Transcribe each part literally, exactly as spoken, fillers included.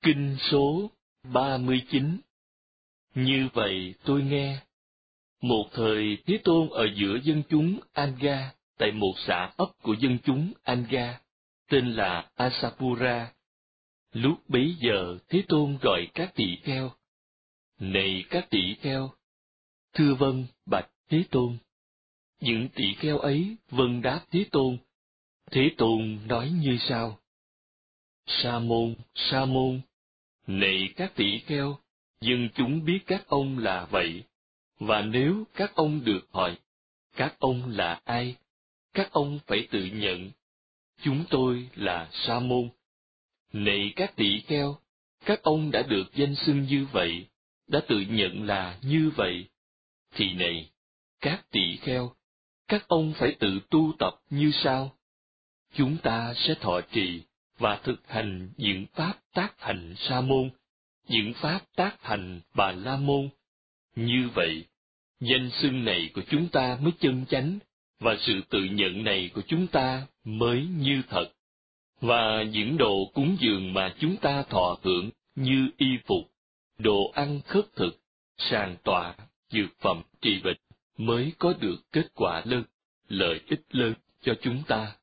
Kinh số ba mươi chín. Như vậy tôi nghe. Một thời Thế Tôn ở giữa dân chúng Anga, tại một xã ấp của dân chúng Anga, tên là Asapura. Lúc bấy giờ Thế Tôn gọi các tỷ kheo. Này các tỷ kheo! Thưa vâng, bạch Thế Tôn. Những tỷ kheo ấy vâng đáp Thế Tôn. Thế Tôn nói như sau: Sa môn, sa môn! Này các tỷ kheo, dân chúng biết các ông là vậy, và nếu các ông được hỏi, các ông là ai, các ông phải tự nhận, chúng tôi là sa môn. Này các tỷ kheo, các ông đã được danh xưng như vậy, đã tự nhận là như vậy, thì này, các tỷ kheo, các ông phải tự tu tập như sau. Chúng ta sẽ thọ trì và thực hành những pháp tác thành sa môn, những pháp tác thành bà la môn. Như vậy, danh xưng này của chúng ta mới chân chánh, và sự tự nhận này của chúng ta mới như thật. Và những đồ cúng dường mà chúng ta thọ hưởng như y phục, đồ ăn khất thực, sàn tọa, dược phẩm trị bệnh mới có được kết quả lớn, lợi ích lớn cho chúng ta.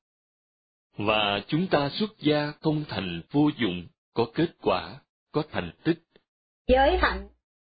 Và chúng ta xuất gia không thành vô dụng, có kết quả, có thành tích. Giới hạnh.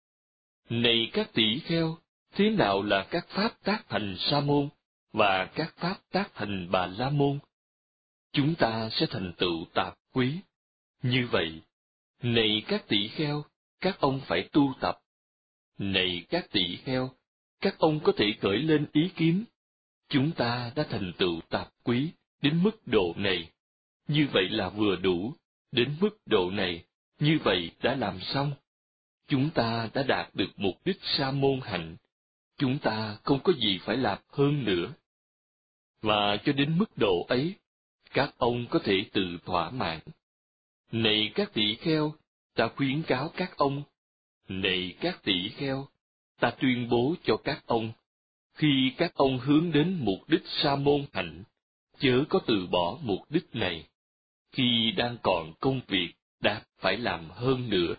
Này các tỷ kheo, thế nào là các pháp tác thành sa môn và các pháp tác thành bà la môn? Chúng ta sẽ thành tựu tạp quý. Như vậy, này các tỷ kheo, các ông phải tu tập. Này các tỷ kheo, các ông có thể khởi lên ý kiến. Chúng ta đã thành tựu tạp quý đến mức độ này. Như vậy là vừa đủ. Đến mức độ này, như vậy đã làm xong. Chúng ta đã đạt được mục đích sa môn hạnh. Chúng ta không có gì phải làm hơn nữa. Và cho đến mức độ ấy, các ông có thể tự thỏa mãn. Này các tỷ kheo, ta khuyến cáo các ông. Này các tỷ kheo, ta tuyên bố cho các ông. Khi các ông hướng đến mục đích sa môn hạnh, chớ có từ bỏ mục đích này. Khi đang còn công việc, đã phải làm hơn nữa.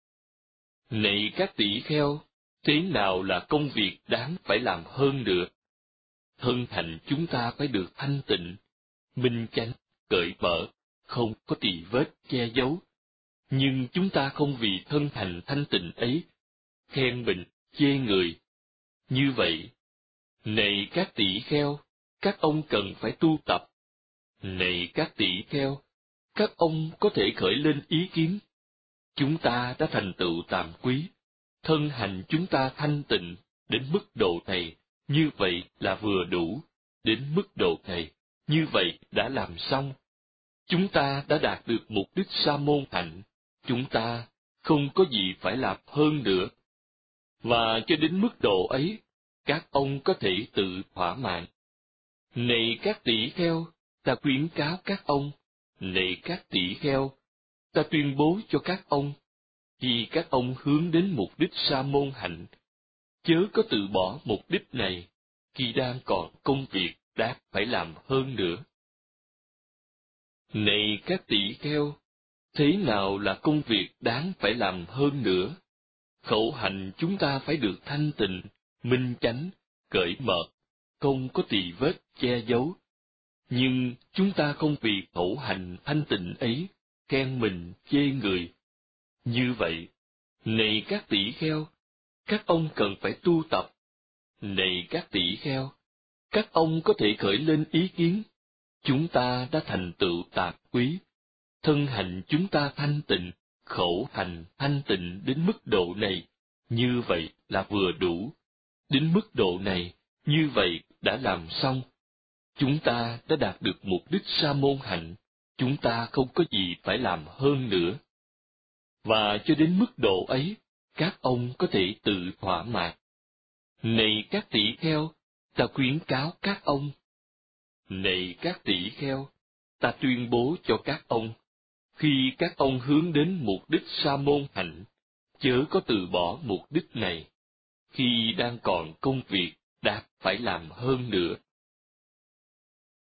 Này các tỷ kheo, thế nào là công việc đáng phải làm hơn nữa? Thân hành chúng ta phải được thanh tịnh, minh chánh, cởi mở, không có tỳ vết che giấu. Nhưng chúng ta không vì thân hành thanh tịnh ấy, khen mình, chê người. Như vậy, này các tỷ kheo, các ông cần phải tu tập. Này các tỷ kheo, các ông có thể khởi lên ý kiến. Chúng ta đã thành tựu tàm quý, thân hành chúng ta thanh tịnh, đến mức độ này, như vậy là vừa đủ, đến mức độ này, như vậy đã làm xong. Chúng ta đã đạt được mục đích sa môn hạnh, chúng ta không có gì phải làm hơn nữa. Và cho đến mức độ ấy, các ông có thể tự thỏa mãn. Này các tỷ kheo, ta khuyến cáo các ông. Này các tỷ kheo, ta tuyên bố cho các ông. Khi các ông hướng đến mục đích sa môn hạnh, chớ có từ bỏ mục đích này, khi đang còn công việc đáng phải làm hơn nữa. Này các tỷ kheo, thế nào là công việc đáng phải làm hơn nữa? Khẩu hành chúng ta phải được thanh tịnh, minh chánh, cởi mở, không có tỳ vết che giấu. Nhưng chúng ta không vì khẩu hành thanh tịnh ấy, khen mình, chê người. Như vậy, này các tỷ kheo, các ông cần phải tu tập. Này các tỷ kheo, các ông có thể khởi lên ý kiến. Chúng ta đã thành tựu tạp quý. Thân hành chúng ta thanh tịnh, khẩu hành thanh tịnh đến mức độ này, như vậy là vừa đủ. Đến mức độ này, như vậy đã làm xong. Chúng ta đã đạt được mục đích sa môn hạnh, chúng ta không có gì phải làm hơn nữa. Và cho đến mức độ ấy, các ông có thể tự thỏa mãn. Này các tỷ kheo, ta khuyến cáo các ông. Này các tỷ kheo, ta tuyên bố cho các ông. Khi các ông hướng đến mục đích sa môn hạnh, chớ có từ bỏ mục đích này. Khi đang còn công việc, đã phải làm hơn nữa.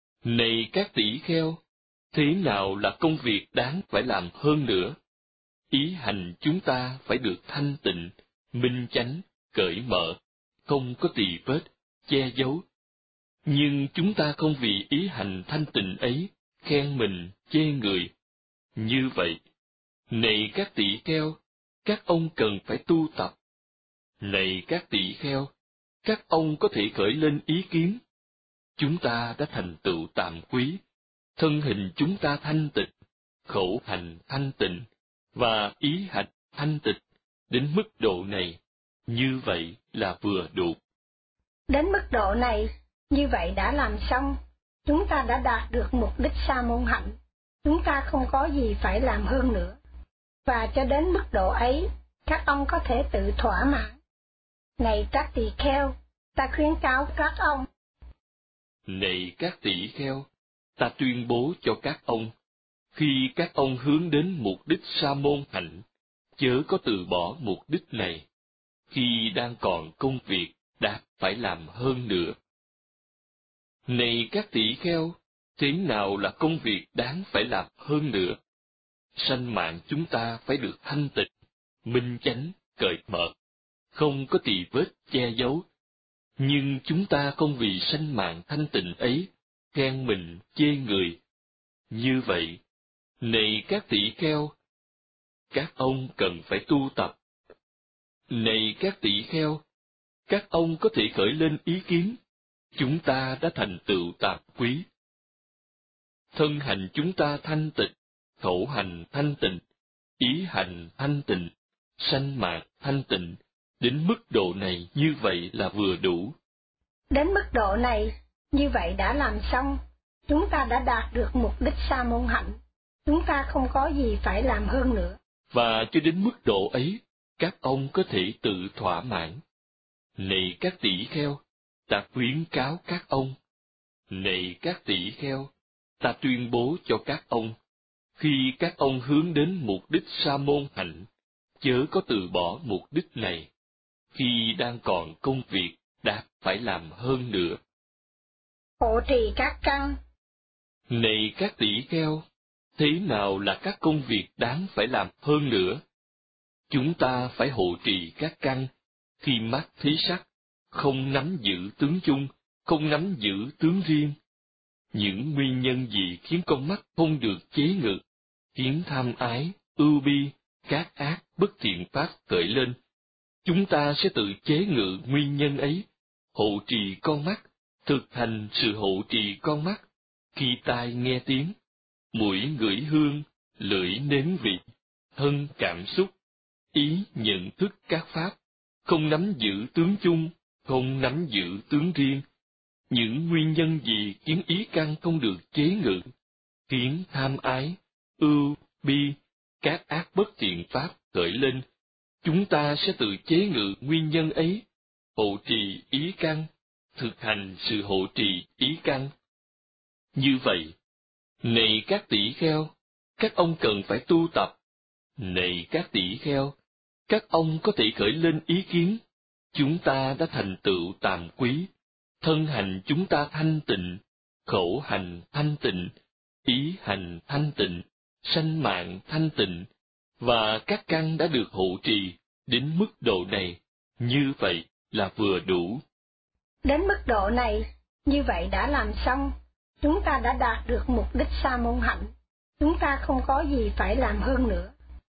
Này các tỷ kheo, thế nào là công việc đáng phải làm hơn nữa? ý hành chúng ta phải được thanh tịnh, minh chánh, cởi mở, không có tì vết, che giấu. Nhưng chúng ta không vì ý hành thanh tịnh ấy, khen mình, chê người. Như vậy, này các tỷ kheo, các ông cần phải tu tập. Này các tỷ kheo, các ông có thể khởi lên ý kiến. Chúng ta đã thành tựu tạm quý, thân hình chúng ta thanh tịnh, khẩu hành thanh tịnh, và ý hành thanh tịnh, đến mức độ này, như vậy là vừa đủ. Đến mức độ này, như vậy đã làm xong, chúng ta đã đạt được mục đích sa môn hạnh, chúng ta không có gì phải làm hơn nữa. Và cho đến mức độ ấy, các ông có thể tự thỏa mãn. Này các tỳ kheo, ta khuyến cáo các ông. Này các tỷ kheo, ta tuyên bố cho các ông, khi các ông hướng đến mục đích sa môn hạnh, chớ có từ bỏ mục đích này, khi đang còn công việc đã phải làm hơn nữa. Này các tỷ kheo, thế nào là công việc đáng phải làm hơn nữa? Sanh mạng chúng ta phải được thanh tịnh, minh chánh, cởi mở, không có tì vết che giấu. Nhưng chúng ta không vì sanh mạng thanh tịnh ấy, khen mình, chê người. Như vậy, này các tỷ kheo, các ông cần phải tu tập. Này các tỷ kheo, các ông có thể khởi lên ý kiến. Chúng ta đã thành tựu tạp quý. Thân hành chúng ta thanh tịnh, khẩu hành thanh tịnh, ý hành thanh tịnh, sanh mạng thanh tịnh, đến mức độ này như vậy là vừa đủ. Đến mức độ này, như vậy đã làm xong, chúng ta đã đạt được mục đích sa môn hạnh, chúng ta không có gì phải làm hơn nữa. Và cho đến mức độ ấy, các ông có thể tự thỏa mãn. Này các tỷ kheo, ta khuyến cáo các ông. Này các tỷ kheo, ta tuyên bố cho các ông, khi các ông hướng đến mục đích sa môn hạnh, chớ có từ bỏ mục đích này, khi đang còn công việc đã phải làm hơn nữa. Hộ trì các căn. Này các tỷ kheo, thế nào là các công việc đáng phải làm hơn nữa? Chúng ta phải hộ trì các căn, khi mắt thấy sắc, không nắm giữ tướng chung, không nắm giữ tướng riêng. Những nguyên nhân gì khiến con mắt không được chế ngự, khiến tham ái, ưu bi, các ác, bất thiện pháp khởi lên? Chúng ta sẽ tự chế ngự nguyên nhân ấy, hộ trì con mắt, thực hành sự hộ trì con mắt. Khi tai nghe tiếng, mũi ngửi hương, lưỡi nếm vị, thân cảm xúc, ý nhận thức các pháp, không nắm giữ tướng chung, không nắm giữ tướng riêng. Những nguyên nhân gì khiến ý căn không được chế ngự, khiến tham ái, ưu, bi, các ác bất thiện pháp khởi lên? Chúng ta sẽ tự chế ngự nguyên nhân ấy, hộ trì ý căn, thực hành sự hộ trì ý căn. Như vậy, này các tỷ kheo, các ông cần phải tu tập. Này các tỷ kheo, các ông có thể khởi lên ý kiến. Chúng ta đã thành tựu tàm quý, thân hành chúng ta thanh tịnh, khẩu hành thanh tịnh, ý hành thanh tịnh, sanh mạng thanh tịnh, và các căn đã được hộ trì đến mức độ này, như vậy là vừa đủ. Đến mức độ này, như vậy đã làm xong, chúng ta đã đạt được mục đích sa môn hạnh, chúng ta không có gì phải làm hơn nữa.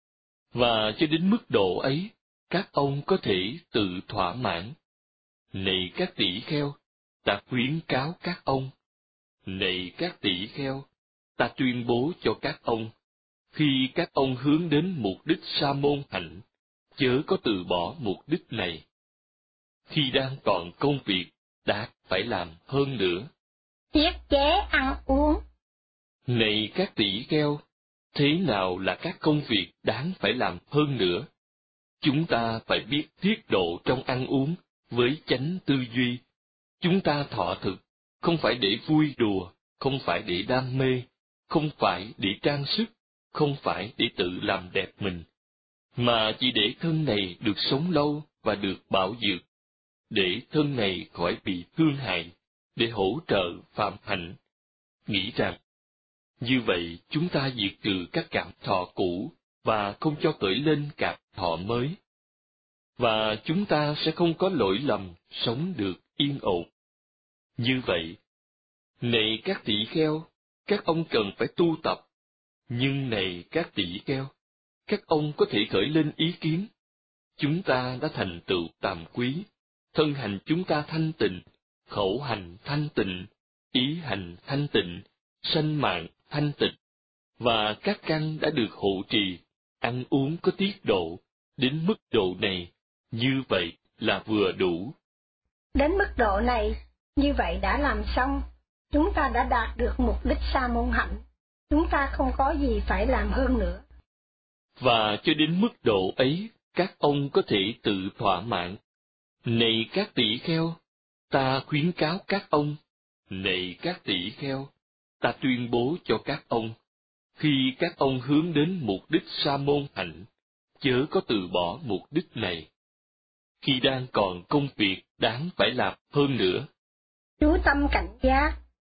Và cho đến mức độ ấy, các ông có thể tự thỏa mãn. Này các tỷ kheo, ta khuyến cáo các ông. Này các tỷ kheo, ta tuyên bố cho các ông, khi các ông hướng đến mục đích sa môn hạnh, chớ có từ bỏ mục đích này. Khi đang còn công việc, đã phải làm hơn nữa. Tiết chế ăn uống. Này các tỷ kheo, thế nào là các công việc đáng phải làm hơn nữa? Chúng ta phải biết tiết độ trong ăn uống với chánh tư duy. Chúng ta thọ thực, không phải để vui đùa, không phải để đam mê, không phải để trang sức, không phải để tự làm đẹp mình, mà chỉ để thân này được sống lâu và được bảo dưỡng, để thân này khỏi bị thương hại, để hỗ trợ phạm hạnh. Nghĩ rằng, như vậy chúng ta diệt trừ các cảm thọ cũ, và không cho khởi lên cặp thọ mới. Và chúng ta sẽ không có lỗi lầm sống được yên ổn. Như vậy, này các tỷ kheo, các ông cần phải tu tập. Nhưng này các tỷ kheo, các ông có thể khởi lên ý kiến. Chúng ta đã thành tựu tàm quý, thân hành chúng ta thanh tịnh, khẩu hành thanh tịnh, ý hành thanh tịnh, sanh mạng thanh tịnh, và các căn đã được hộ trì, ăn uống có tiết độ, đến mức độ này, như vậy là vừa đủ. Đến mức độ này, như vậy đã làm xong, chúng ta đã đạt được mục đích sa môn hạnh, chúng ta không có gì phải làm hơn nữa. Và cho đến mức độ ấy, các ông có thể tự thỏa mãn. Này các tỷ kheo, ta khuyến cáo các ông. Này các tỷ kheo, ta tuyên bố cho các ông. Khi các ông hướng đến mục đích sa môn hạnh, chớ có từ bỏ mục đích này. Khi đang còn công việc đáng phải làm hơn nữa. Chú tâm cảnh giác.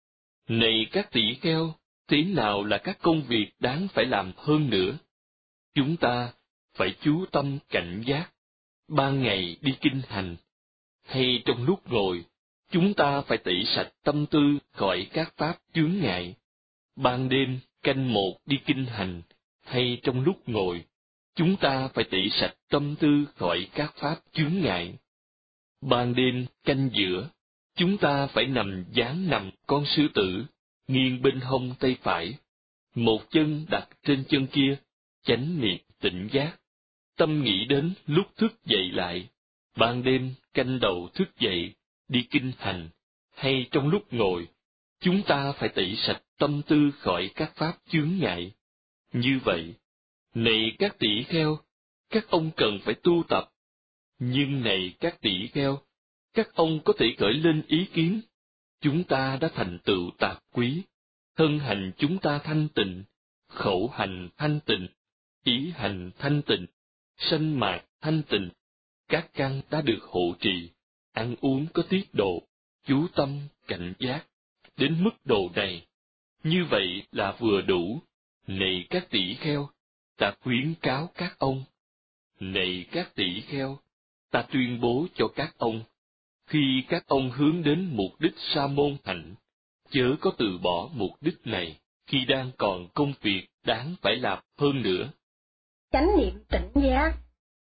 Này các tỷ kheo, thế nào là các công việc đáng phải làm hơn nữa? Chúng ta phải chú tâm cảnh giác, ban ngày đi kinh hành, hay trong lúc ngồi, chúng ta phải tẩy sạch tâm tư khỏi các pháp chướng ngại. Ban đêm canh một đi kinh hành, hay trong lúc ngồi, chúng ta phải tẩy sạch tâm tư khỏi các pháp chướng ngại. Ban đêm canh giữa, chúng ta phải nằm dáng nằm con sư tử, nghiêng bên hông tay phải, một chân đặt trên chân kia, chánh niệm tỉnh giác. Tâm nghĩ đến lúc thức dậy lại, ban đêm canh đầu thức dậy, đi kinh hành, hay trong lúc ngồi, chúng ta phải tẩy sạch tâm tư khỏi các pháp chướng ngại. Như vậy, này các tỷ kheo, các ông cần phải tu tập. Nhưng này các tỷ kheo, các ông có thể khởi lên ý kiến. Chúng ta đã thành tựu tạp quý, thân hành chúng ta thanh tịnh, khẩu hành thanh tịnh, ý hành thanh tịnh, sanh mạc thanh tịnh, các căn đã được hộ trì, ăn uống có tiết độ, chú tâm, cảnh giác. Đến mức độ này, như vậy là vừa đủ. Này các tỷ kheo, ta khuyến cáo các ông. Này các tỷ kheo, ta tuyên bố cho các ông. Khi các ông hướng đến mục đích sa môn hạnh, chớ có từ bỏ mục đích này khi đang còn công việc đáng phải làm hơn nữa. Chánh niệm tỉnh giác.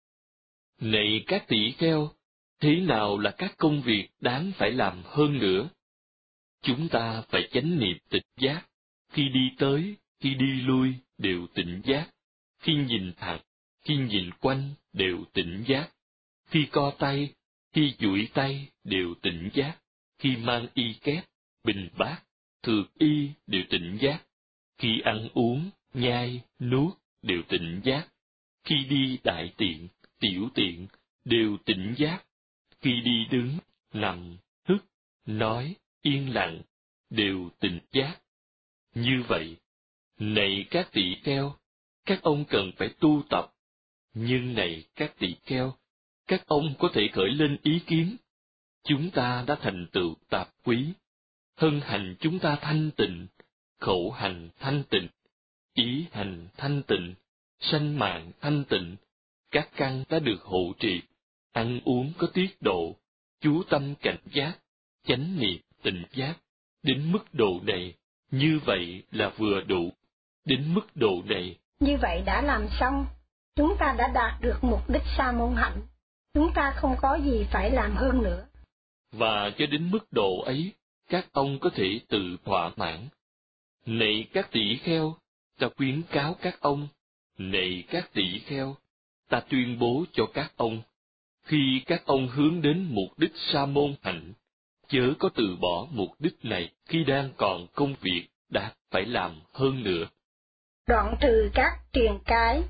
Này các tỷ kheo, thế nào là các công việc đáng phải làm hơn nữa? Chúng ta phải chánh niệm tỉnh giác, khi đi tới, khi đi lui đều tỉnh giác, khi nhìn thẳng, khi nhìn quanh đều tỉnh giác, khi co tay, khi duỗi tay đều tỉnh giác, khi mang y kép, bình bát, thược y đều tỉnh giác, khi ăn uống, nhai, nuốt đều tỉnh giác, khi đi đại tiện, tiểu tiện đều tỉnh giác, khi đi đứng, nằm, thức, nói, yên lặng đều tỉnh giác. Như vậy, này các tỷ kheo, các ông cần phải tu tập. Nhưng này các tỷ kheo, các ông có thể khởi lên ý kiến. Chúng ta đã thành tựu tạp quý, thân hành chúng ta thanh tịnh, khẩu hành thanh tịnh, ý hành thanh tịnh, sanh mạng thanh tịnh, các căn đã được hộ trì, ăn uống có tiết độ, chú tâm cảnh giác, chánh niệm tỉnh giác. Đến mức độ này, như vậy là vừa đủ. Đến mức độ này, như vậy đã làm xong, chúng ta đã đạt được mục đích sa môn hạnh, chúng ta không có gì phải làm hơn nữa. Và cho đến mức độ ấy, các ông có thể tự thỏa mãn. Này các tỷ kheo, ta khuyến cáo các ông. Này các tỷ kheo, ta tuyên bố cho các ông. Khi các ông hướng đến mục đích sa môn hạnh, chớ có từ bỏ mục đích này khi đang còn công việc đã phải làm hơn nữa. Đoạn trừ các triền cái.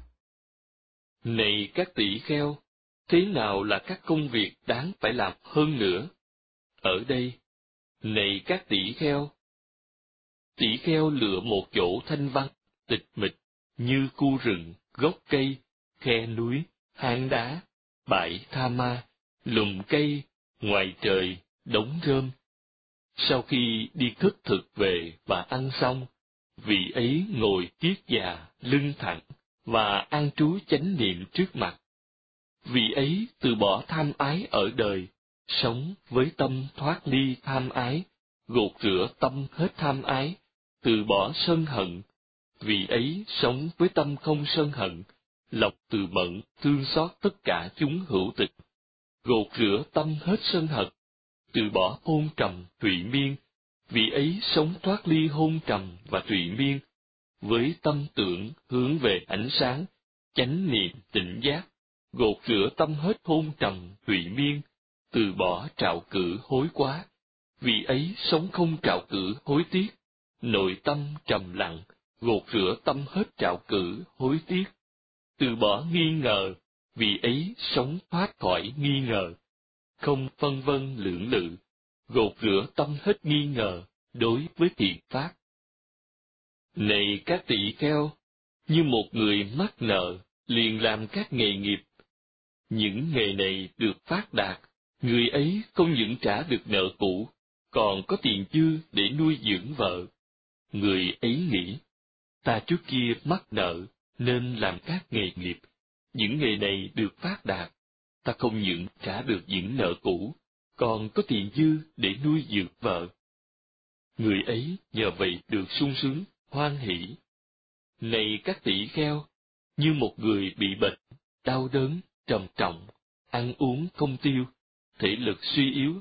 Này các tỷ kheo, thế nào là các công việc đáng phải làm hơn nữa? Ở đây, này các tỷ kheo, tỷ kheo lựa một chỗ thanh vắng, tịch mịch, như khu rừng, gốc cây, khe núi, hang đá, bãi tha ma, lùm cây, ngoài trời, đống rơm. Sau khi đi khất thực về và ăn xong, vị ấy ngồi kiết già, lưng thẳng, và an trú chánh niệm trước mặt. Vị ấy từ bỏ tham ái ở đời, sống với tâm thoát ly tham ái, gột rửa tâm hết tham ái, từ bỏ sân hận. Vị ấy sống với tâm không sân hận, lọc từ mẫn, thương xót tất cả chúng hữu tịch, gột rửa tâm hết sân hận, từ bỏ hôn trầm, thụy miên. Vị ấy sống thoát ly hôn trầm và thụy miên, với tâm tưởng hướng về ánh sáng, chánh niệm tỉnh giác, gột rửa tâm hết hôn trầm, thụy miên, từ bỏ trạo cử hối quá. Vị ấy sống không trạo cử hối tiếc, nội tâm trầm lặng, gột rửa tâm hết trạo cử hối tiếc, từ bỏ nghi ngờ. Vị ấy sống thoát khỏi nghi ngờ, không phân vân lưỡng lự, gột rửa tâm hết nghi ngờ đối với thiện pháp. Này các tỳ kheo, như một người mắc nợ, liền làm các nghề nghiệp. Những nghề này được phát đạt, người ấy không những trả được nợ cũ, còn có tiền dư để nuôi dưỡng vợ. Người ấy nghĩ, ta trước kia mắc nợ, nên làm các nghề nghiệp. Những nghề này được phát đạt, ta không những trả được những nợ cũ, còn có tiền dư để nuôi dưỡng vợ. Người ấy nhờ vậy được sung sướng, hoan hỷ. Này các tỷ kheo, như một người bị bệnh, đau đớn, trầm trọng, ăn uống không tiêu, thể lực suy yếu.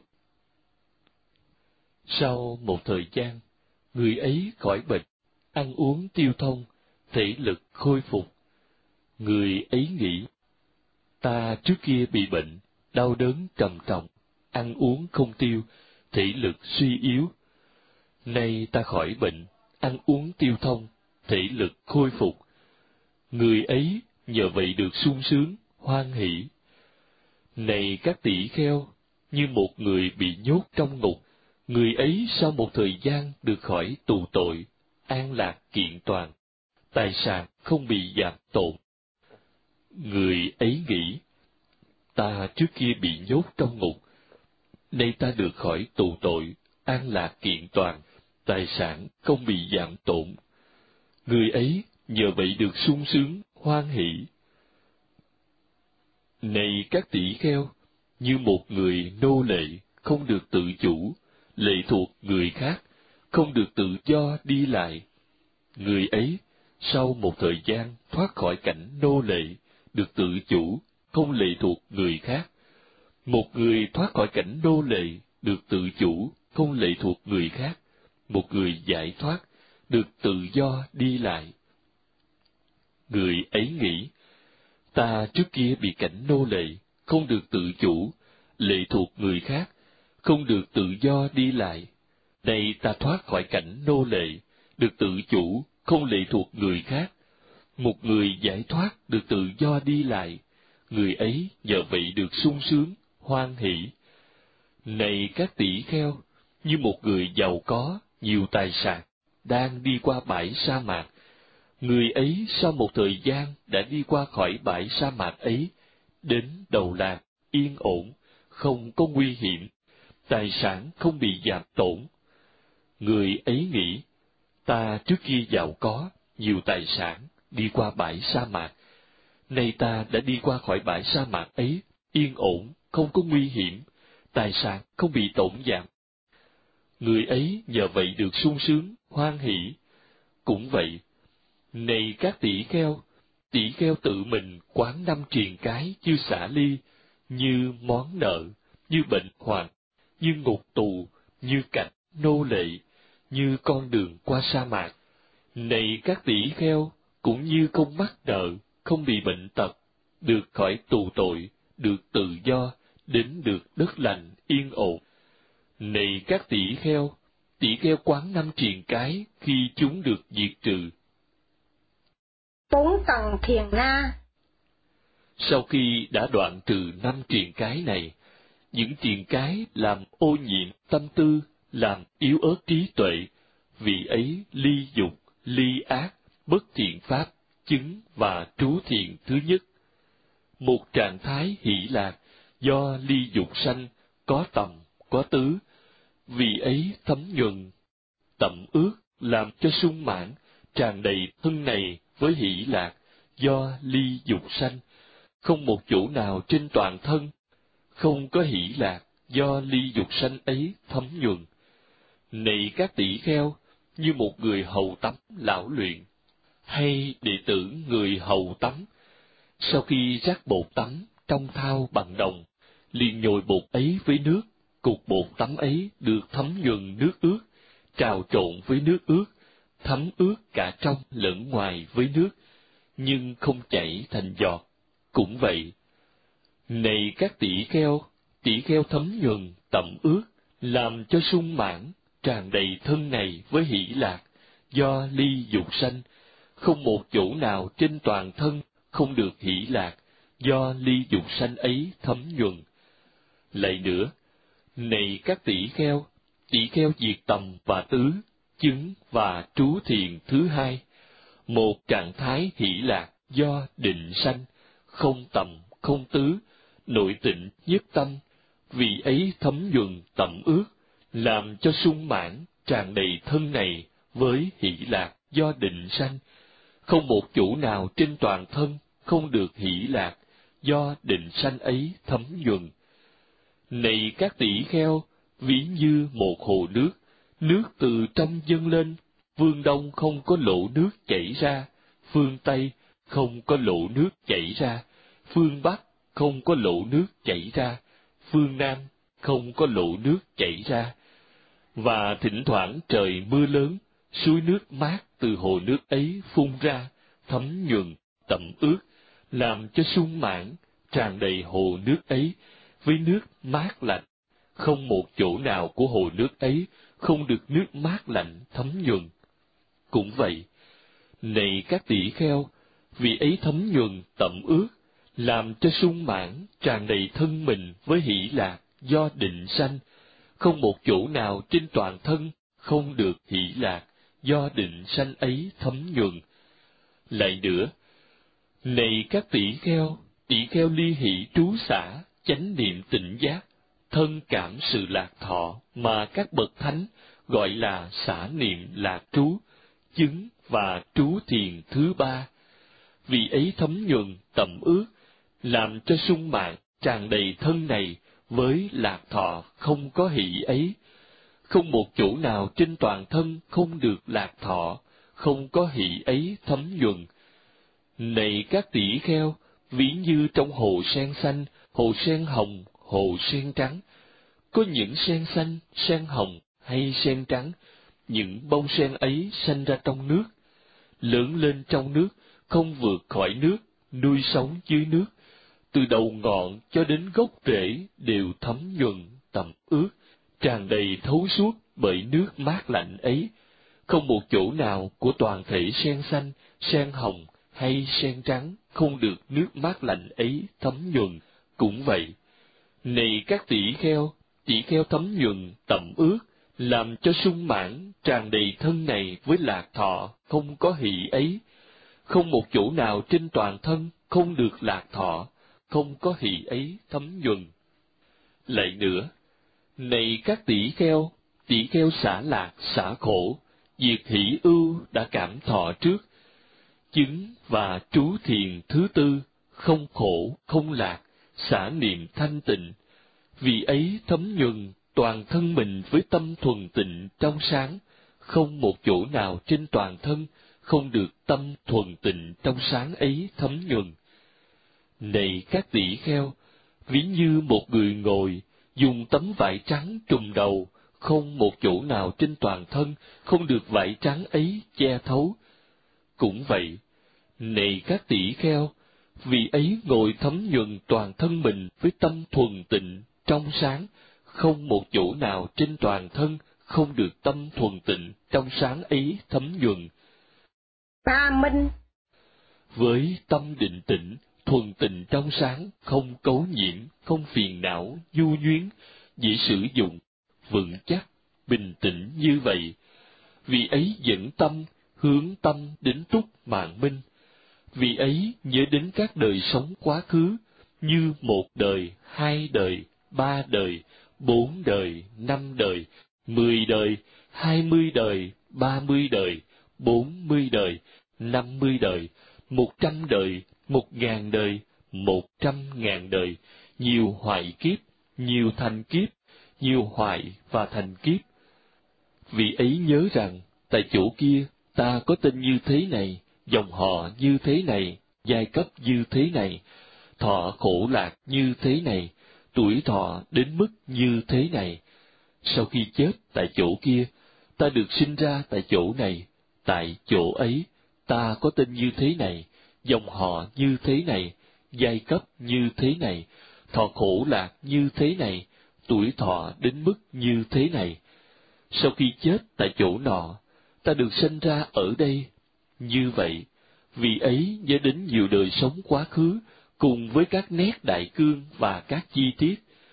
Sau một thời gian, người ấy khỏi bệnh, ăn uống tiêu thông, thể lực khôi phục. Người ấy nghĩ, ta trước kia bị bệnh, đau đớn trầm trọng, ăn uống không tiêu, thể lực suy yếu. Nay ta khỏi bệnh, ăn uống tiêu thông, thể lực khôi phục. Người ấy nhờ vậy được sung sướng, hoan hỷ. Này các tỷ kheo, như một người bị nhốt trong ngục, người ấy sau một thời gian được khỏi tù tội, an lạc kiện toàn, tài sản không bị giảm tổn. Người ấy nghĩ, ta trước kia bị nhốt trong ngục, nay ta được khỏi tù tội, an lạc kiện toàn, tài sản không bị giảm tổn. Người ấy nhờ vậy được sung sướng, hoan hỷ. Này các tỷ kheo, như một người nô lệ, không được tự chủ, lệ thuộc người khác, không được tự do đi lại. Người ấy, sau một thời gian thoát khỏi cảnh nô lệ, được tự chủ, không lệ thuộc người khác. Một người thoát khỏi cảnh nô lệ, được tự chủ, không lệ thuộc người khác. Một người giải thoát, được tự do đi lại. Người ấy nghĩ, ta trước kia bị cảnh nô lệ, không được tự chủ, lệ thuộc người khác, không được tự do đi lại. Nay ta thoát khỏi cảnh nô lệ, được tự chủ, không lệ thuộc người khác. Một người giải thoát, được tự do đi lại. Người ấy nhờ vậy được sung sướng, hoan hỷ. Này các tỷ kheo, như một người giàu có, nhiều tài sản, đang đi qua bãi sa mạc. Người ấy sau một thời gian đã đi qua khỏi bãi sa mạc ấy, đến đầu làng, yên ổn, không có nguy hiểm, tài sản không bị giảm tổn. Người ấy nghĩ, ta trước kia giàu có, nhiều tài sản, đi qua bãi sa mạc. Nay ta đã đi qua khỏi bãi sa mạc ấy, yên ổn, không có nguy hiểm, tài sản không bị tổn giảm. Người ấy nhờ vậy được sung sướng, hoan hỷ. Cũng vậy, này các tỷ kheo, tỷ kheo tự mình quán năm triền cái như xả ly, như món nợ, như bệnh hoạn, như ngục tù, như cảnh nô lệ, như con đường qua sa mạc. Này các tỷ kheo, cũng như không mắc nợ, không bị bệnh tật, được khỏi tù tội, được tự do, đến được đất lành yên ổn. Này các tỷ kheo, tỷ kheo quán năm triền cái khi chúng được diệt trừ. Bốn tầng thiền na. Sau khi đã đoạn trừ năm triền cái này, những triền cái làm ô nhiễm tâm tư, làm yếu ớt trí tuệ, vì ấy ly dục, ly ác, bất thiện pháp, chứng và trú thiện thứ nhất. Một trạng thái hỷ lạc, do ly dục sanh, có tầm, có tứ, vì ấy thấm nhuần, tẩm ướt, làm cho sung mãn, tràn đầy thân này với hỷ lạc, do ly dục sanh, không một chỗ nào trên toàn thân không có hỷ lạc do ly dục sanh ấy thấm nhuần. Này các tỷ kheo, như một người hầu tắm lão luyện, hay đệ tử người hầu tắm, sau khi rắc bột tắm trong thau bằng đồng, liền nhồi bột ấy với nước, cục bột tắm ấy được thấm nhuần nước ướt, trào trộn với nước ướt, thấm ướt cả trong lẫn ngoài với nước, nhưng không chảy thành giọt. Cũng vậy, này các tỷ kheo, tỷ kheo thấm nhuần tẩm ướt, làm cho sung mãn tràn đầy thân này với hỷ lạc do ly dục sanh, không một chỗ nào trên toàn thân không được hỷ lạc do ly dục sanh ấy thấm nhuần. Lại nữa, này các tỷ kheo, tỷ kheo diệt tầm và tứ, chứng và trú thiền thứ hai, một trạng thái hỷ lạc do định sanh, không tầm không tứ, nội tịnh nhất tâm, vì ấy thấm nhuần tẩm ướt, làm cho sung mãn tràn đầy thân này với hỷ lạc do định sanh, không một chỗ nào trên toàn thân không được hỷ lạc do định sanh ấy thấm nhuần. Này các tỷ kheo, ví như một hồ nước, nước từ trong dâng lên, phương đông không có lỗ nước chảy ra, phương tây không có lỗ nước chảy ra, phương bắc không có lỗ nước chảy ra, phương nam không có lỗ nước chảy ra. Và thỉnh thoảng trời mưa lớn, suối nước mát từ hồ nước ấy phun ra, thấm nhuần, tẩm ướt, làm cho sung mãn tràn đầy hồ nước ấy với nước mát lạnh, không một chỗ nào của hồ nước ấy không được nước mát lạnh thấm nhuần. Cũng vậy, này các tỷ kheo, vì ấy thấm nhuần tẩm ướt, làm cho sung mãn tràn đầy thân mình với hỷ lạc do định sanh, không một chỗ nào trên toàn thân không được hỷ lạc do định sanh ấy thấm nhuần. Lại nữa, này các tỷ kheo, tỷ kheo ly hỷ trú xả, chánh niệm tỉnh giác, thân cảm sự lạc thọ mà các bậc thánh gọi là xả niệm lạc trú, chứng và trú thiền thứ ba, vì ấy thấm nhuần tẩm ướt, làm cho sung mãn tràn đầy thân này với lạc thọ không có hỷ ấy, không một chỗ nào trên toàn thân không được lạc thọ, không có hỷ ấy thấm nhuần. Này các tỷ kheo, ví như trong hồ sen xanh, hồ sen hồng, hồ sen trắng, có những sen xanh, sen hồng hay sen trắng, những bông sen ấy sanh ra trong nước, lớn lên trong nước, không vượt khỏi nước, nuôi sống dưới nước, từ đầu ngọn cho đến gốc rễ đều thấm nhuần, tẩm ướt, tràn đầy thấu suốt bởi nước mát lạnh ấy, không một chỗ nào của toàn thể sen xanh, sen hồng hay sen trắng không được nước mát lạnh ấy thấm nhuần. Cũng vậy, này các tỷ kheo, tỷ kheo thấm nhuần tẩm ướt, làm cho sung mãn tràn đầy thân này với lạc thọ không có hỷ ấy, không một chỗ nào trên toàn thân không được lạc thọ, không có hỷ ấy thấm nhuần. Lại nữa, này các tỷ kheo, tỷ kheo xả lạc xả khổ, diệt hỷ ưu đã cảm thọ trước, chứng và trú thiền thứ tư, không khổ không lạc, xả niệm thanh tịnh, vì ấy thấm nhuần toàn thân mình với tâm thuần tịnh trong sáng, không một chỗ nào trên toàn thân không được tâm thuần tịnh trong sáng ấy thấm nhuần. Này các tỷ kheo, ví như một người ngồi, dùng tấm vải trắng trùm đầu, không một chỗ nào trên toàn thân không được vải trắng ấy che thấu. Cũng vậy, này các tỷ kheo, vì ấy ngồi thấm nhuần toàn thân mình với tâm thuần tịnh trong sáng, không một chỗ nào trên toàn thân không được tâm thuần tịnh trong sáng ấy thấm nhuần. Ba minh. Với tâm định tĩnh, thuần tịnh trong sáng, không cấu nhiễm, không phiền não, nhu nhuyến, dễ sử dụng, vững chắc, bình tĩnh như vậy, vì ấy dẫn tâm, hướng tâm đến túc mạng minh. Vì ấy nhớ đến các đời sống quá khứ, như một đời, hai đời, ba đời, bốn đời, năm đời, mười đời, hai mươi đời, ba mươi đời, bốn mươi đời, năm mươi đời, một trăm đời, một ngàn đời, một trăm ngàn đời, nhiều hoại kiếp, nhiều thành kiếp, nhiều hoại và thành kiếp. Vị ấy nhớ rằng, tại chỗ kia, ta có tên như thế này, dòng họ như thế này, giai cấp như thế này, thọ khổ lạc như thế này, tuổi thọ đến mức như thế này. Sau khi chết tại chỗ kia, ta được sinh ra tại chỗ này, tại chỗ ấy, ta có tên như thế này, dòng họ như thế này, giai cấp như thế này, thọ khổ lạc như thế này, tuổi thọ đến mức như thế này. Sau khi chết tại chỗ nọ, ta được sinh ra ở đây. Như vậy, vì ấy nhớ đến nhiều đời sống quá khứ, cùng với các nét đại cương và các chi tiết.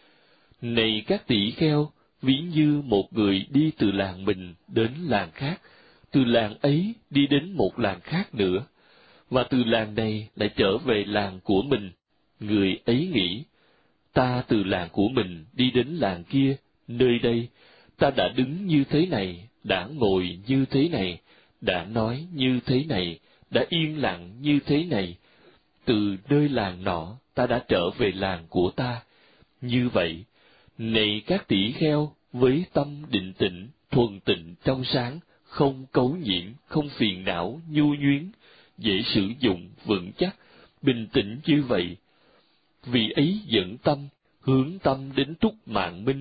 Này các tỷ kheo, ví như một người đi từ làng mình đến làng khác, từ làng ấy đi đến một làng khác nữa, và từ làng này lại trở về làng của mình. Người ấy nghĩ, ta từ làng của mình đi đến làng kia, nơi đây, ta đã đứng như thế này, đã ngồi như thế này, đã nói như thế này, đã yên lặng như thế này. Từ nơi làng nọ, ta đã trở về làng của ta. Như vậy, này các tỷ kheo, với tâm định tĩnh, thuần tịnh trong sáng, không cấu nhiễm, không phiền não, nhu nhuyến, dễ sử dụng, vững chắc, bình tĩnh như vậy. Vì ấy dẫn tâm, hướng tâm đến túc mạng minh.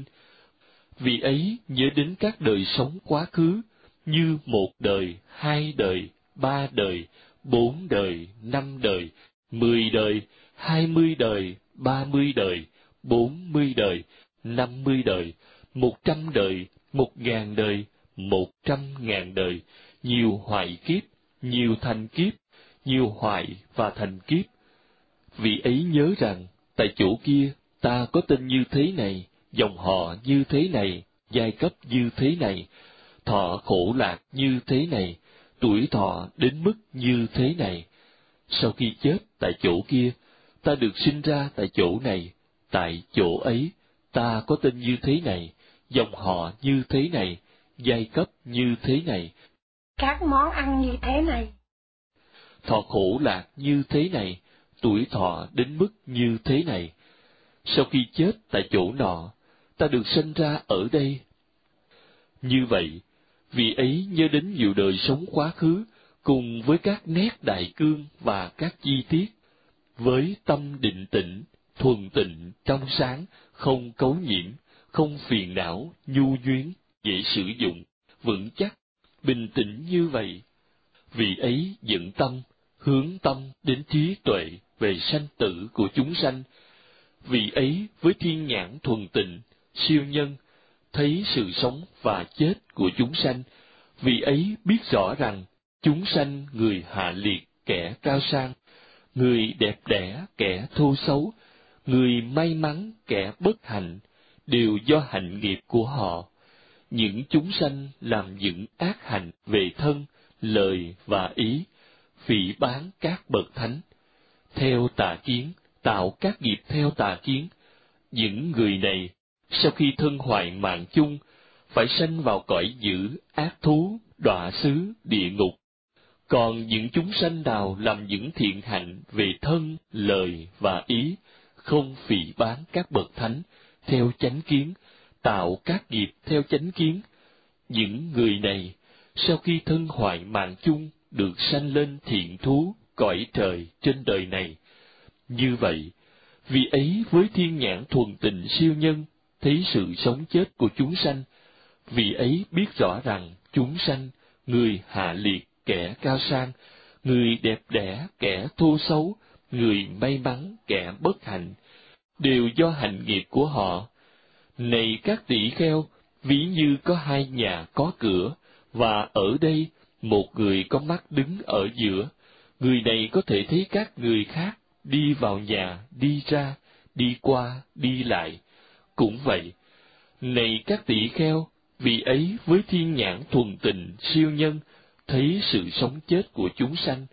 Vì ấy nhớ đến các đời sống quá khứ, như một đời, hai đời, ba đời, bốn đời, năm đời, mười đời, hai mươi đời, ba mươi đời, bốn mươi đời, năm mươi đời, một trăm đời, một ngàn đời, một trăm ngàn đời, nhiều hoại kiếp, nhiều thành kiếp, nhiều hoại và thành kiếp. Vì ấy nhớ rằng, tại chỗ kia, ta có tên như thế này, dòng họ như thế này, giai cấp như thế này, thọ khổ lạc như thế này, tuổi thọ đến mức như thế này. Sau khi chết tại chỗ kia, ta được sinh ra tại chỗ này, tại chỗ ấy, ta có tên như thế này, dòng họ như thế này, giai cấp như thế này, các món ăn như thế này, thọ khổ lạc như thế này, tuổi thọ đến mức như thế này. Sau khi chết tại chỗ nọ, ta được sinh ra ở đây. Như vậy, vì ấy nhớ đến nhiều đời sống quá khứ, cùng với các nét đại cương và các chi tiết, với tâm định tĩnh, thuần tịnh, trong sáng, không cấu nhiễm, không phiền não, nhu nhuyến, dễ sử dụng, vững chắc, bình tĩnh như vậy. Vì ấy dẫn tâm, hướng tâm đến trí tuệ về sanh tử của chúng sanh. Vì ấy với thiên nhãn thuần tịnh, siêu nhân, thấy sự sống và chết của chúng sanh. Vì ấy biết rõ rằng, chúng sanh người hạ liệt, kẻ cao sang, người đẹp đẽ, kẻ thô xấu, người may mắn, kẻ bất hạnh, đều do hạnh nghiệp của họ. Những chúng sanh làm những ác hạnh về thân, lời và ý, phỉ báng các bậc thánh, theo tà kiến, tạo các nghiệp theo tà kiến. Những người này, sau khi thân hoại mạng chung, phải sanh vào cõi dữ, ác thú, đọa xứ, địa ngục. Còn những chúng sanh nào làm những thiện hạnh về thân, lời và ý, không phỉ báng các bậc thánh, theo chánh kiến, tạo các nghiệp theo chánh kiến, những người này, sau khi thân hoại mạng chung, được sanh lên thiện thú, cõi trời trên đời này. Như vậy, vì ấy với thiên nhãn thuần tịnh siêu nhân, thấy sự sống chết của chúng sanh. Vì ấy biết rõ rằng chúng sanh, người hạ liệt, kẻ cao sang, người đẹp đẽ, kẻ thô xấu, người may mắn, kẻ bất hạnh, đều do hạnh nghiệp của họ. Này các tỷ kheo, ví như có hai nhà có cửa, và ở đây một người có mắt đứng ở giữa. Người này có thể thấy các người khác đi vào nhà, đi ra, đi qua, đi lại. Cũng vậy, này các tỷ kheo, vì ấy với thiên nhãn thuần tịnh siêu nhân, thấy sự sống chết của chúng sanh.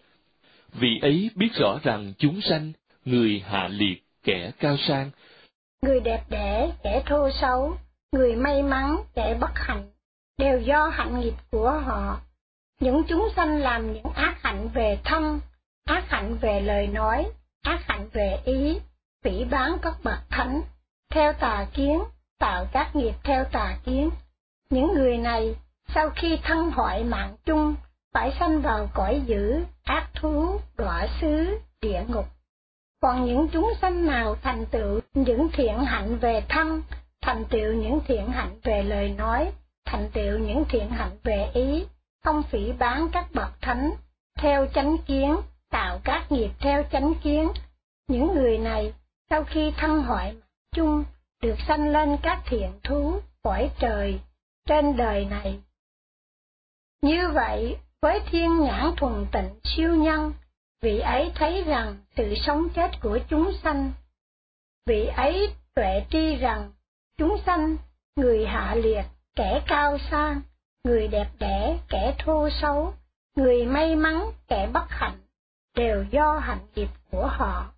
Vì ấy biết rõ rằng chúng sanh, người hạ liệt, kẻ cao sang, người đẹp đẽ, kẻ thô xấu, người may mắn, kẻ bất hạnh, đều do hạnh nghiệp của họ. Những chúng sanh làm những ác hạnh về thân, ác hạnh về lời nói, ác hạnh về ý, phỉ báng các bậc thánh, theo tà kiến, tạo các nghiệp theo tà kiến. Những người này, sau khi thân hoại mạng chung, phải sanh vào cõi dữ, ác thú, đọa xứ, địa ngục. Còn những chúng sanh nào thành tựu những thiện hạnh về thân, thành tựu những thiện hạnh về lời nói, thành tựu những thiện hạnh về ý, không phỉ báng các bậc thánh, theo chánh kiến, tạo các nghiệp theo chánh kiến, những người này, sau khi thân hoại mạng chung, được sanh lên các thiện thú, cõi trời, trên đời này. Như vậy, với thiên nhãn thuần tịnh siêu nhân, vị ấy thấy rằng sự sống chết của chúng sanh. Vị ấy tuệ tri rằng chúng sanh, người hạ liệt, kẻ cao sang, người đẹp đẽ, kẻ thô xấu, người may mắn, kẻ bất hạnh, đều do hạnh nghiệp của họ.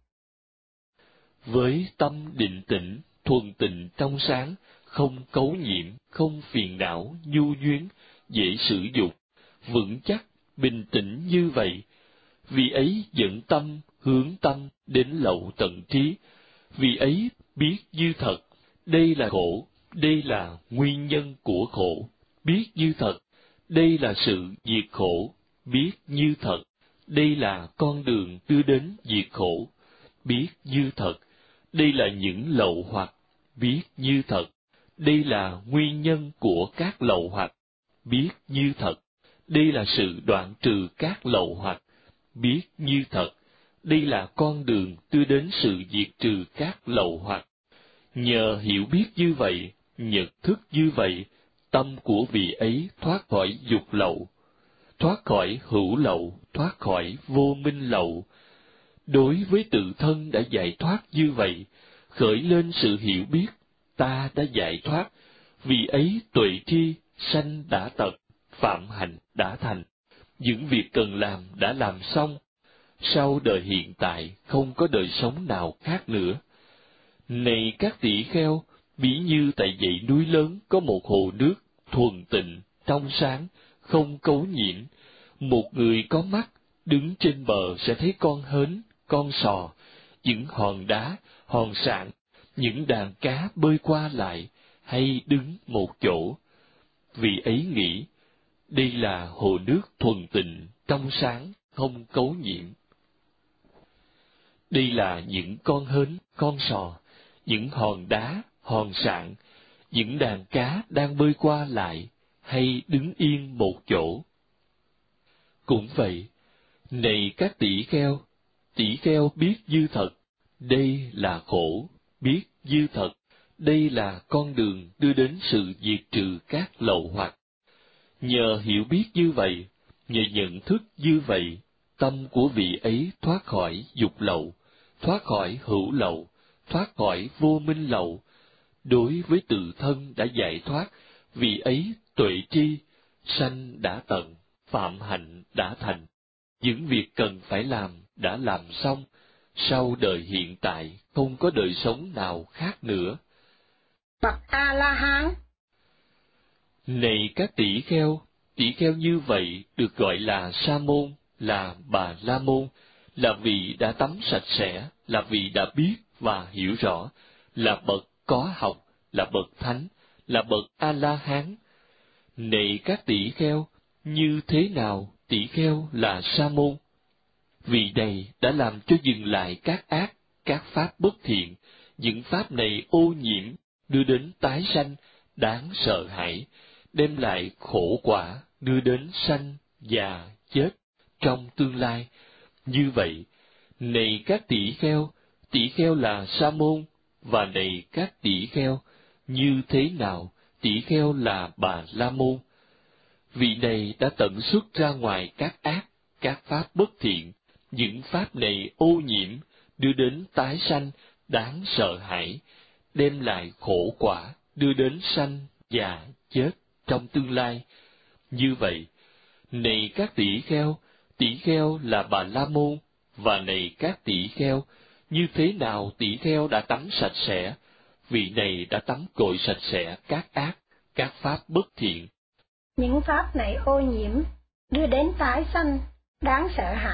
Với tâm định tĩnh, thuần tịnh trong sáng, không cấu nhiễm, không phiền não, nhu duyên, dễ sử dụng, vững chắc, bình tĩnh như vậy, vì ấy dẫn tâm, hướng tâm đến lậu tận trí, vì ấy biết như thật, đây là khổ, đây là nguyên nhân của khổ, biết như thật, đây là sự diệt khổ, biết như thật, đây là con đường đưa đến diệt khổ, biết như thật, đây là những lậu hoặc, biết như thật, đây là nguyên nhân của các lậu hoặc, biết như thật, đây là sự đoạn trừ các lậu hoặc, biết như thật, đây là con đường đưa đến sự diệt trừ các lậu hoặc. Nhờ hiểu biết như vậy, nhận thức như vậy, tâm của vị ấy thoát khỏi dục lậu, thoát khỏi hữu lậu, thoát khỏi vô minh lậu. Đối với tự thân đã giải thoát như vậy, khởi lên sự hiểu biết, ta đã giải thoát, vì ấy tuệ tri, sanh đã tận, phạm hạnh đã thành. Những việc cần làm đã làm xong, sau đời hiện tại không có đời sống nào khác nữa. Này các tỷ kheo, ví như tại dãy núi lớn có một hồ nước thuần tịnh, trong sáng, không cấu nhiễm. Một người có mắt đứng trên bờ sẽ thấy con hến, con sò, những hòn đá, hòn sạn, những đàn cá bơi qua lại, hay đứng một chỗ. Vì ấy nghĩ, đây là hồ nước thuần tịnh, trong sáng, không cấu nhiễm. Đây là những con hến, con sò, những hòn đá, hòn sạn, những đàn cá đang bơi qua lại, hay đứng yên một chỗ. Cũng vậy, này các tỷ kheo, tỷ kheo biết như thật, đây là khổ, biết như thật, đây là con đường đưa đến sự diệt trừ các lậu hoặc. Nhờ hiểu biết như vậy, nhờ nhận thức như vậy, tâm của vị ấy thoát khỏi dục lậu, thoát khỏi hữu lậu, thoát khỏi vô minh lậu. Đối với tự thân đã giải thoát, vị ấy tuệ tri, sanh đã tận, phạm hạnh đã thành. Những việc cần phải làm đã làm xong, sau đời hiện tại không có đời sống nào khác nữa. Bậc A-la-hán. Này các tỷ kheo, tỷ kheo như vậy được gọi là sa môn, là bà la môn, là vị đã tắm sạch sẽ, là vị đã biết và hiểu rõ, là bậc có học, là bậc thánh, là bậc A-la-hán. Này các tỷ kheo, như thế nào tỷ kheo là sa môn? Vị này đã làm cho dừng lại các ác, các pháp bất thiện, những pháp này ô nhiễm, đưa đến tái sanh, đáng sợ hãi, đem lại khổ quả, đưa đến sanh, già, chết, trong tương lai. Như vậy, này các tỷ kheo, tỷ kheo là sa môn, và này các tỷ kheo, như thế nào tỷ kheo là bà la môn? Vị này đã tận xuất ra ngoài các ác, các pháp bất thiện, những pháp này ô nhiễm, đưa đến tái sanh, đáng sợ hãi, đem lại khổ quả, đưa đến sanh, già, chết, trong tương lai. Như vậy, này các tỷ kheo, tỷ kheo là bà la môn, và này các tỷ kheo, như thế nào tỷ kheo đã tắm sạch sẽ? Vị này đã tắm cội sạch sẽ các ác, các pháp bất thiện. Những pháp này ô nhiễm, đưa đến tái sanh, đáng sợ hãi,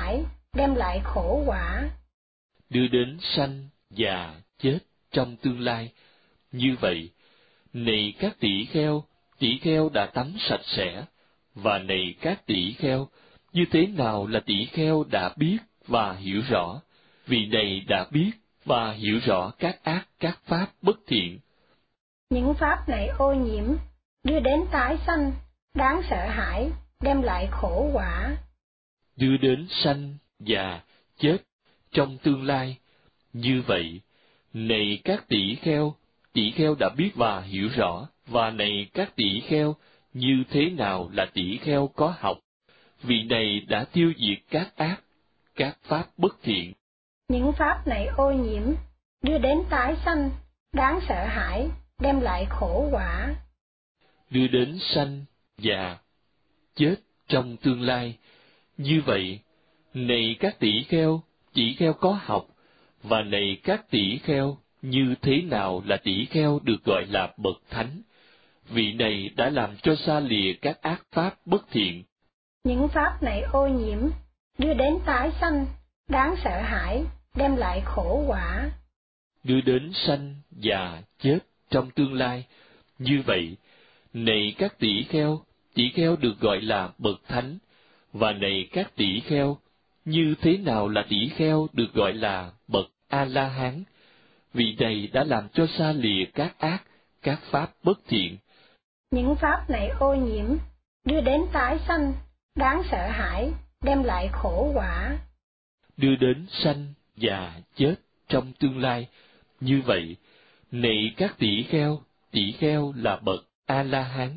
đem lại khổ quả. Đưa đến sanh, già, chết trong tương lai. Như vậy, này các tỷ kheo, tỷ kheo đã tắm sạch sẽ, và này các tỷ kheo, như thế nào là tỷ kheo đã biết và hiểu rõ, vì này đã biết và hiểu rõ các ác các pháp bất thiện. Những pháp này ô nhiễm, đưa đến tái sanh, đáng sợ hãi, đem lại khổ quả. Đưa đến sanh, già, chết trong tương lai. Như vậy, này các tỷ kheo, tỷ kheo đã biết và hiểu rõ, và này các tỷ kheo, như thế nào là tỷ kheo có học, vì này đã tiêu diệt các ác, các pháp bất thiện. Những pháp này ô nhiễm, đưa đến tái sanh, đáng sợ hãi, đem lại khổ quả. Đưa đến sanh, già, chết trong tương lai. Như vậy, này các tỷ kheo, tỷ kheo có học, và này các tỷ kheo, như thế nào là tỷ kheo được gọi là bậc thánh? Vị này đã làm cho xa lìa các ác pháp bất thiện. Những pháp này ô nhiễm, đưa đến tái sanh, đáng sợ hãi, đem lại khổ quả. Đưa đến sanh, già, chết trong tương lai. Như vậy, này các tỷ kheo, tỷ kheo được gọi là bậc thánh, và này các tỷ kheo, như thế nào là tỷ kheo được gọi là bậc A-la-hán? Vị này đã làm cho xa lìa các ác, các pháp bất thiện. Những pháp này ô nhiễm, đưa đến tái sanh, đáng sợ hãi, đem lại khổ quả. Đưa đến sanh, già, chết trong tương lai. Như vậy, này các tỷ kheo, tỷ kheo là bậc A-la-hán.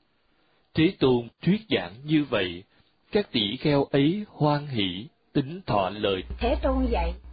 Thế Tôn thuyết giảng như vậy, các tỷ kheo ấy hoan hỷ, tín thọ lời Thế Tôn dạy,